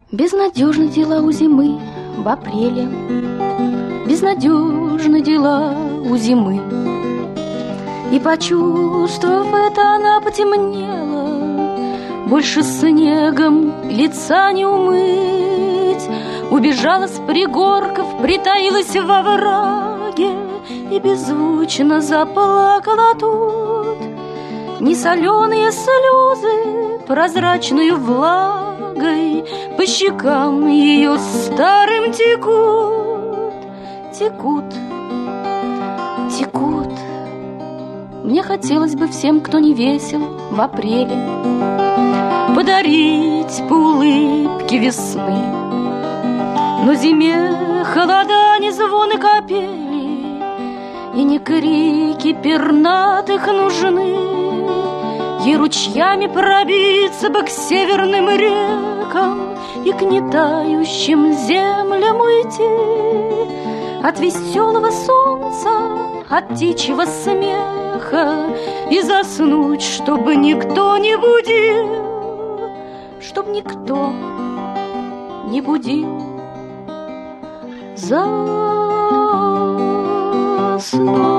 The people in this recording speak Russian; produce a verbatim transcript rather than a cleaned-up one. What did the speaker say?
Безнадежны дела у зимы в апреле, безнадежны дела у зимы. И, почувствовав это, она потемнела, больше снегом лица не умыть. Убежала с пригорков, притаилась во враге и беззвучно заплакала тут. Не соленые слезы прозрачную влагой по щекам ее старым текут, текут, текут. Мне хотелось бы всем, кто не весел в апреле, подарить по улыбке весны. Но зиме холода, не звоны капели и не крики пернатых нужны. Ей ручьями пробиться бы к северным рекам и к нетающим землям уйти. От веселого солнца, от птичьего смеха и заснуть, чтобы никто не будил, чтоб никто не будил. Заснуть.